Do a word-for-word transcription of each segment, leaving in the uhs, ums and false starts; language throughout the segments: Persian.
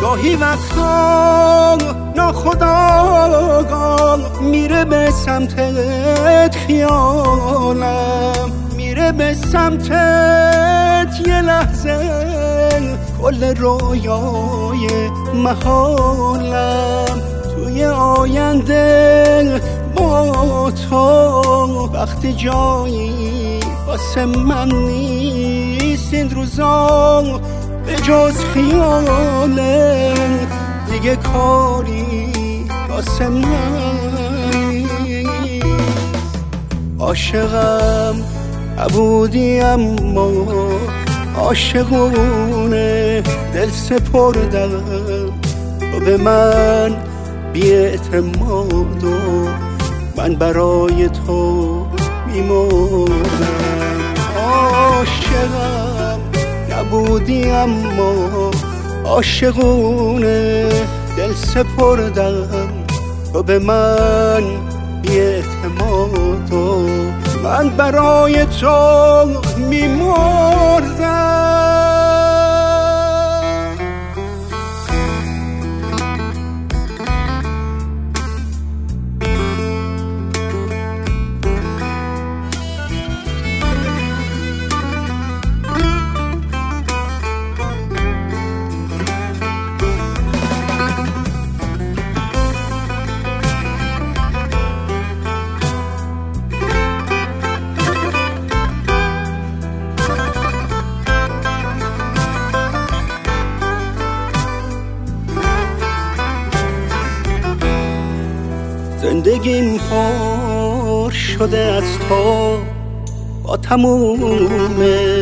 گاهی وقتا ناخودآگاه میره به سمتت خیالم، میره به سمتت یه لحظه کل رویای محالم. توی آینده با تو وقتی جایی واسه من نیست، این روزا به جز خیاله دیگه کاری واسه من. عاشقم نبودی اما عاشقونه دل سپردم تو به من بی‌اعتماد و من برای تو میمردم. عاشقم نبودی اما عاشقونه دل سپردم تو به من بی‌اعتماد و من برای تو میمردم. زندگیم پر شده از تو با تموم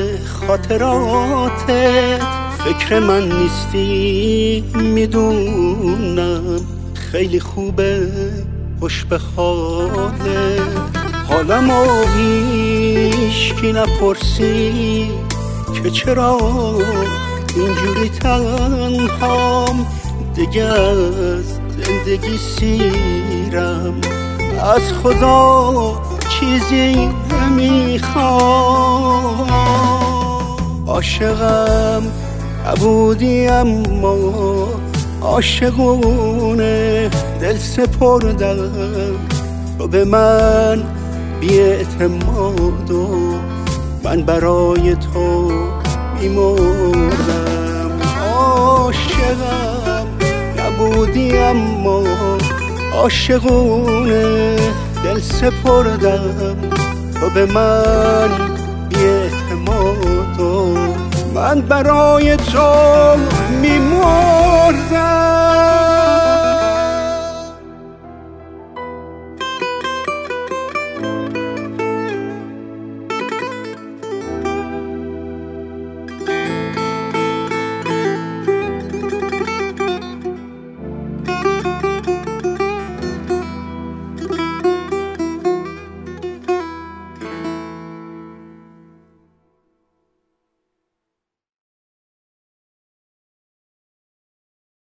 خاطراتت، فکر من نیستی میدونم، خیلی خوبه خوش به حالت. حالمو هیچکی نپرسی که چرا اینجوری تنهام، دیگه از زندگی سیرم، از خدا چیزی نمیخوام. عاشقم نبودی اما عاشقونه دل سپردم تو به من بی‌اعتماد و من برای تو میمردم. عاشقم نبودی اما عاشقونه دل سپردم تو به من بی‌اعتماد و من برای تو میمردم.